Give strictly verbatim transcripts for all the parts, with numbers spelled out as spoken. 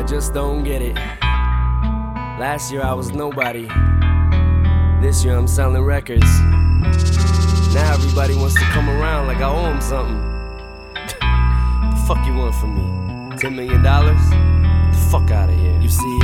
just don't get it. Last year I was nobody. This year I'm selling records. Now everybody wants to come around like I owe them something. The fuck you want from me? Ten million dollars? The fuck out of here. You see,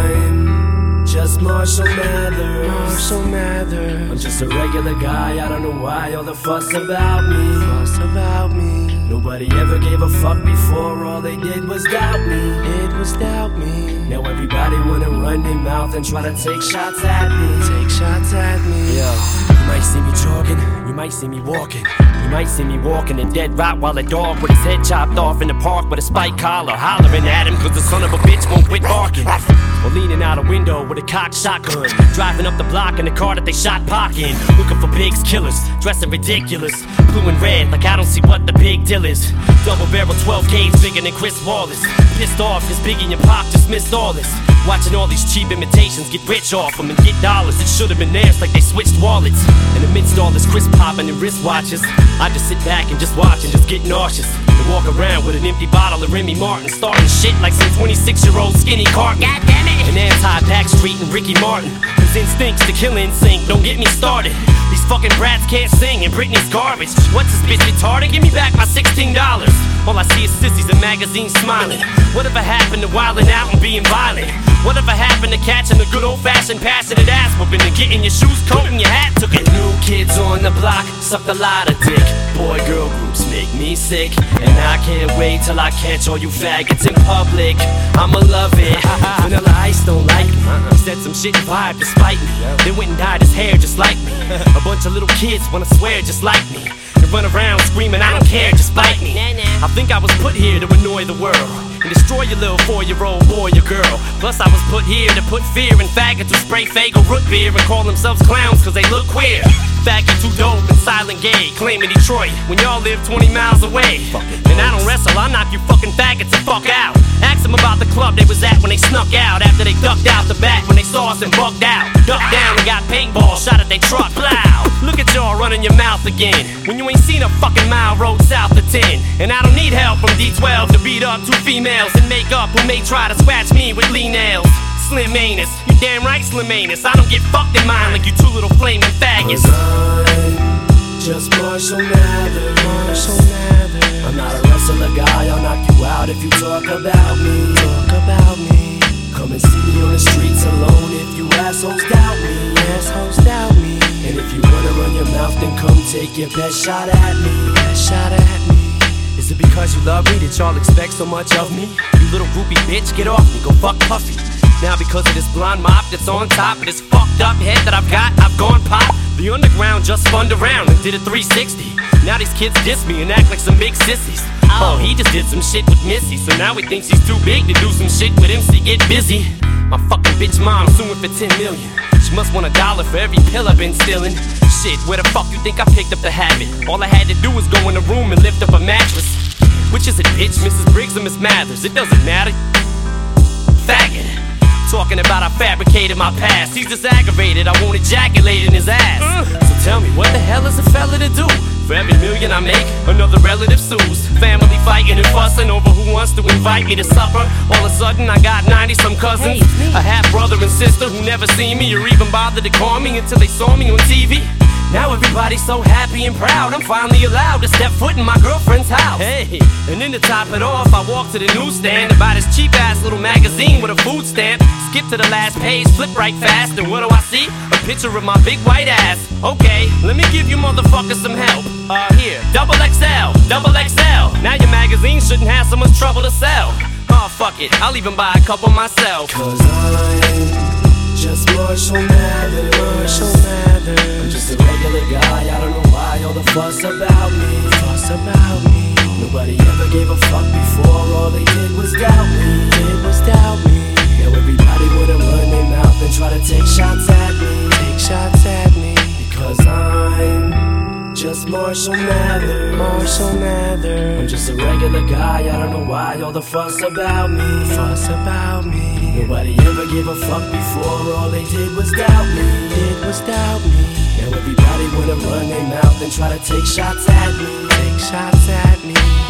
I'm just Marshall Mathers. Marshall Mathers. I'm just a regular guy. I don't know why all the fuss about me. Fuss about me. Nobody ever gave a fuck before. All they did was doubt me. It was doubt me. Now everybody wanna run their mouth and try to take shots at me. Take shots at me. Yo, you might see me jogging. You might see me walking. You might see me walking a dead Rottweiler dog with his head chopped off in the park with a spike collar, hollering at him cause the son of a bitch won't quit barking. Or leaning out a window with a cocked shotgun, driving up the block in the car that they shot Pac in, looking for Big's killers, dressing ridiculous, blue and red like I don't see what the big deal is. Double barrel twelve gauge bigger than Chris Wallace. Pissed off cause Biggie and Pac just missed all this. Watching all these cheap imitations get rich off them and get dollars that should have been theirs like they switched wallets. And amidst all this crisp popping and wristwatches, I just sit back and just watch and just get nauseous. And walk around with an empty bottle of Remy Martin, starting shit like some twenty-six year old skinny carton. God damn it! And anti-Backstreet and Ricky Martin, whose instincts to kill in sync, don't get me started. These fucking brats can't sing and Britney's garbage. What's this bitch retarded? Give me back my sixteen dollars. All I see is sissies and magazines smiling. Whatever happened to wilding out and being violent? Whatever happened to catching a good old-fashioned passionate ass whooping and getting your shoes, coat, and your hat took it? New kids on the block sucked a lot of dick. Boy-girl groups make me sick, and I can't wait till I catch all you faggots in public. I'ma love it. Vanilla Ice don't like me. He said some shit and vibe to spite me. Then went and dyed his hair just like me. A bunch of little kids wanna swear just like me, and run around screaming I don't care, just bite me. I think I was put here to annoy the world and destroy your little four-year-old boy or girl. Plus I was put here to put fear in faggots who spray Faygo root beer and call themselves clowns cause they look queer. Faggots who dope and silent gay, claiming Detroit when y'all live twenty miles away. And I don't wrestle, I'll knock you fucking faggots the fuck out. Ask them about the club they was at when they snuck out, after they ducked out the back when they saw us and bugged out. Ducked down and got paintball shot at they truck. Plow. Look at y'all running your mouth again when you ain't seen a fucking mile road south of ten. And I don't need help from D twelve to beat up two females in makeup who may try to scratch me with lean nails. Slim anus, you damn right Slim anus. I don't get fucked in mine like you two little flaming faggots. I'm just Marshall Mathers. Marshall Mathers. I'm not a wrestler guy, I'll knock you out if you talk about me. Talk about me. Come and see me on the streets alone if you assholes doubt me. Assholes doubt me. And if you wanna run your mouth, then come take your best shot at me. Best shot at me. Is it because you love me that y'all expect so much of me? You little groupie bitch, get off me, go fuck Puffy. Now because of this blonde mop that's on top of this fucked up head that I've got, I've gone pop. The underground just spun around and did a three sixty. Now these kids diss me and act like some big sissies. Oh, he just did some shit with Missy, so now he thinks he's too big to do some shit with M C. Get busy. My fucking bitch mom suing for ten million. She must want a dollar for every pill I've been stealing. Shit, where the fuck you think I picked up the habit? All I had to do was go in the room and lift up a mattress. Which is it, bitch, Missus Briggs or Miss Mathers? It doesn't matter. Faggot. Talking about I fabricated my past. He's just aggravated, I won't ejaculate in his ass. uh. So tell me, what the hell is a fella to do? For every million I make, another relative sues. Family fighting and fussing over who wants to invite me to supper. All of a sudden I got ninety some cousins, a half brother and sister who never seen me or even bothered to call me until they saw me on T V. Now everybody's so happy and proud, I'm finally allowed to step foot in my girlfriend's house. Hey, and then to top it off, I walk to the newsstand and buy this cheap-ass little magazine with a food stamp. Skip to the last page, flip right fast, and what do I see? A picture of my big white ass. Okay, let me give you motherfuckers some help. Uh, here, double X L, double X L. Now your magazine shouldn't have so much trouble to sell. Oh, fuck it, I'll even buy a couple myself. Cause I'm just Marshall Mathers. Marshall Mathers. I'm just a regular guy, I don't know why all the fuss about me. Fuss about me. Nobody ever gave a fuck before, all they did was doubt me. Did was doubt me. Now everybody wanna run their mouth and try to take shots at me. Take shots at me. Because I'm just Marshall Mathers. Marshall Mathers. I'm just a regular guy, I don't know why all the fuss about me. Fuss about me. Nobody ever gave a fuck before, all they did was doubt me. Did was doubt me. Now everybody wanna run their mouth and try to take shots at me. Take shots at me.